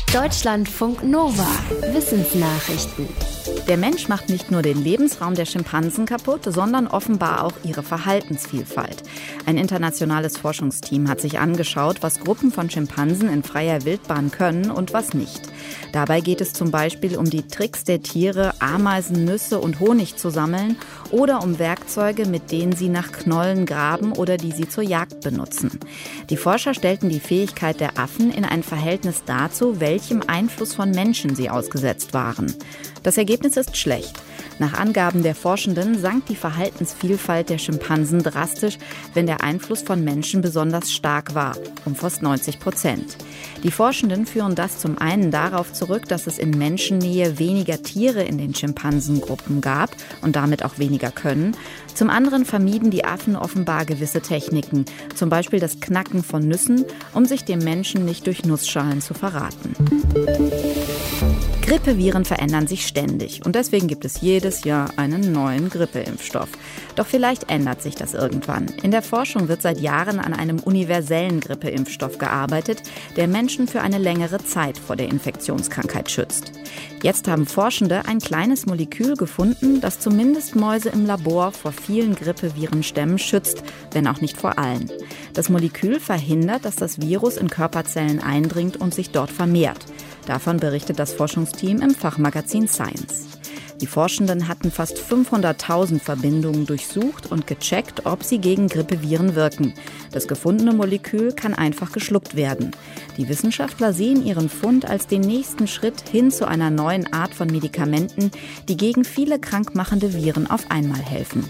Deutschlandfunk Nova. Wissensnachrichten. Der Mensch macht nicht nur den Lebensraum der Schimpansen kaputt, sondern offenbar auch ihre Verhaltensvielfalt. Ein internationales Forschungsteam hat sich angeschaut, was Gruppen von Schimpansen in freier Wildbahn können und was nicht. Dabei geht es zum Beispiel um die Tricks der Tiere, Ameisen, Nüsse und Honig zu sammeln oder um Werkzeuge, mit denen sie nach Knollen graben oder die sie zur Jagd benutzen. Die Forscher stellten die Fähigkeit der Affen in ein Verhältnis dazu, welchem Einfluss von Menschen sie ausgesetzt waren. Das Ergebnis ist schlecht. Nach Angaben der Forschenden sank die Verhaltensvielfalt der Schimpansen drastisch, wenn der Einfluss von Menschen besonders stark war, um fast 90%. Die Forschenden führen das zum einen darauf zurück, dass es in Menschennähe weniger Tiere in den Schimpansengruppen gab und damit auch weniger können. Zum anderen vermieden die Affen offenbar gewisse Techniken, zum Beispiel das Knacken von Nüssen, um sich dem Menschen nicht durch Nussschalen zu verraten. Grippeviren verändern sich ständig und deswegen gibt es jedes Jahr einen neuen Grippeimpfstoff. Doch vielleicht ändert sich das irgendwann. In der Forschung wird seit Jahren an einem universellen Grippeimpfstoff gearbeitet, der Menschen für eine längere Zeit vor der Infektionskrankheit schützt. Jetzt haben Forschende ein kleines Molekül gefunden, das zumindest Mäuse im Labor vor vielen Grippevirenstämmen schützt, wenn auch nicht vor allen. Das Molekül verhindert, dass das Virus in Körperzellen eindringt und sich dort vermehrt. Davon berichtet das Forschungsteam im Fachmagazin Science. Die Forschenden hatten fast 500.000 Verbindungen durchsucht und gecheckt, ob sie gegen Grippeviren wirken. Das gefundene Molekül kann einfach geschluckt werden. Die Wissenschaftler sehen ihren Fund als den nächsten Schritt hin zu einer neuen Art von Medikamenten, die gegen viele krankmachende Viren auf einmal helfen.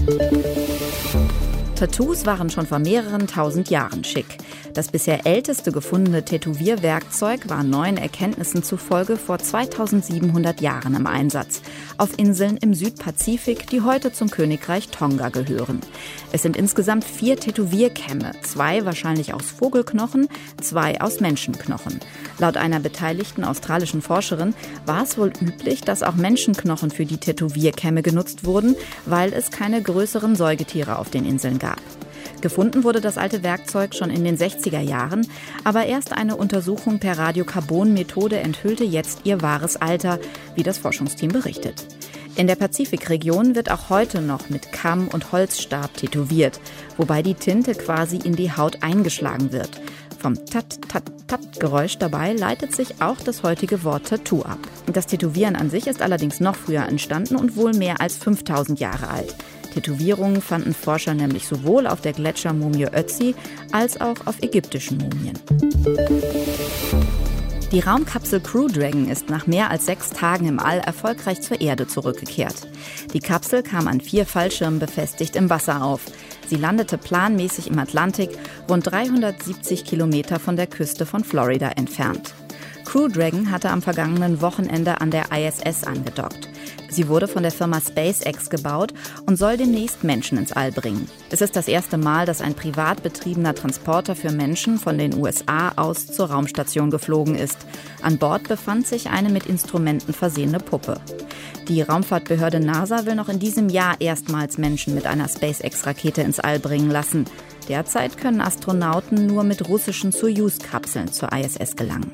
Tattoos waren schon vor mehreren tausend Jahren schick. Das bisher älteste gefundene Tätowierwerkzeug war neuen Erkenntnissen zufolge vor 2700 Jahren im Einsatz. Auf Inseln im Südpazifik, die heute zum Königreich Tonga gehören. Es sind insgesamt 4 Tätowierkämme, 2 wahrscheinlich aus Vogelknochen, 2 aus Menschenknochen. Laut einer beteiligten australischen Forscherin war es wohl üblich, dass auch Menschenknochen für die Tätowierkämme genutzt wurden, weil es keine größeren Säugetiere auf den Inseln gab. Gefunden wurde das alte Werkzeug schon in den 60er Jahren, aber erst eine Untersuchung per Radiokarbon-Methode enthüllte jetzt ihr wahres Alter, wie das Forschungsteam berichtet. In der Pazifikregion wird auch heute noch mit Kamm und Holzstab tätowiert, wobei die Tinte quasi in die Haut eingeschlagen wird. Vom Tat-Tat-Tat-Geräusch dabei leitet sich auch das heutige Wort Tattoo ab. Das Tätowieren an sich ist allerdings noch früher entstanden und wohl mehr als 5000 Jahre alt. Tätowierungen fanden Forscher nämlich sowohl auf der Gletschermumie Ötzi als auch auf ägyptischen Mumien. Die Raumkapsel Crew Dragon ist nach mehr als 6 Tagen im All erfolgreich zur Erde zurückgekehrt. Die Kapsel kam an 4 Fallschirmen befestigt im Wasser auf. Sie landete planmäßig im Atlantik, rund 370 Kilometer von der Küste von Florida entfernt. Crew Dragon hatte am vergangenen Wochenende an der ISS angedockt. Sie wurde von der Firma SpaceX gebaut und soll demnächst Menschen ins All bringen. Es ist das erste Mal, dass ein privat betriebener Transporter für Menschen von den USA aus zur Raumstation geflogen ist. An Bord befand sich eine mit Instrumenten versehene Puppe. Die Raumfahrtbehörde NASA will noch in diesem Jahr erstmals Menschen mit einer SpaceX-Rakete ins All bringen lassen. Derzeit können Astronauten nur mit russischen Soyuz-Kapseln zur ISS gelangen.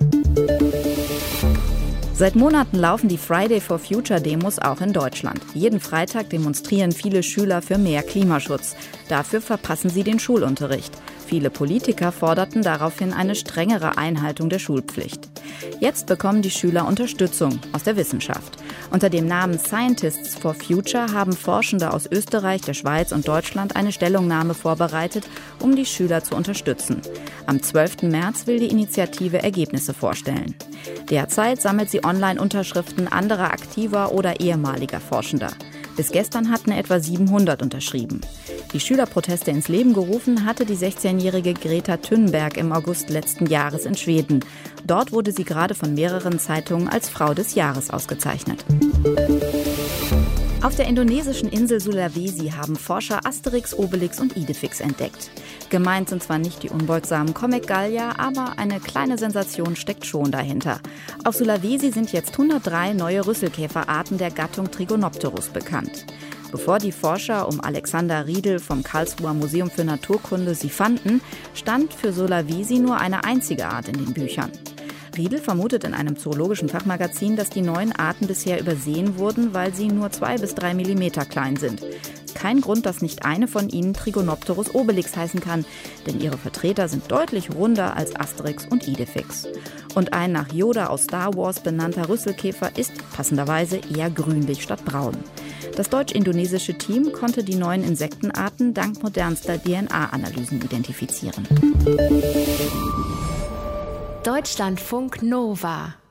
Seit Monaten laufen die Friday for Future Demos auch in Deutschland. Jeden Freitag demonstrieren viele Schüler für mehr Klimaschutz. Dafür verpassen sie den Schulunterricht. Viele Politiker forderten daraufhin eine strengere Einhaltung der Schulpflicht. Jetzt bekommen die Schüler Unterstützung aus der Wissenschaft. Unter dem Namen Scientists for Future haben Forschende aus Österreich, der Schweiz und Deutschland eine Stellungnahme vorbereitet, um die Schüler zu unterstützen. Am 12. März will die Initiative Ergebnisse vorstellen. Derzeit sammelt sie online Unterschriften anderer aktiver oder ehemaliger Forschender. Bis gestern hatten etwa 700 unterschrieben. Die Schülerproteste ins Leben gerufen hatte die 16-jährige Greta Thunberg im August letzten Jahres in Schweden. Dort wurde sie gerade von mehreren Zeitungen als Frau des Jahres ausgezeichnet. Auf der indonesischen Insel Sulawesi haben Forscher Asterix, Obelix und Idefix entdeckt. Gemeint sind zwar nicht die unbeugsamen Comic-Gallier, aber eine kleine Sensation steckt schon dahinter. Auf Sulawesi sind jetzt 103 neue Rüsselkäferarten der Gattung Trigonopterus bekannt. Bevor die Forscher um Alexander Riedel vom Karlsruher Museum für Naturkunde sie fanden, stand für Sulawesi nur eine einzige Art in den Büchern. Riedel vermutet in einem zoologischen Fachmagazin, dass die neuen Arten bisher übersehen wurden, weil sie nur 2 bis 3 Millimeter klein sind. Kein Grund, dass nicht eine von ihnen Trigonopterus obelix heißen kann, denn ihre Vertreter sind deutlich runder als Asterix und Idefix. Und ein nach Yoda aus Star Wars benannter Rüsselkäfer ist passenderweise eher grünlich statt braun. Das deutsch-indonesische Team konnte die neuen Insektenarten dank modernster DNA-Analysen identifizieren. Deutschlandfunk Nova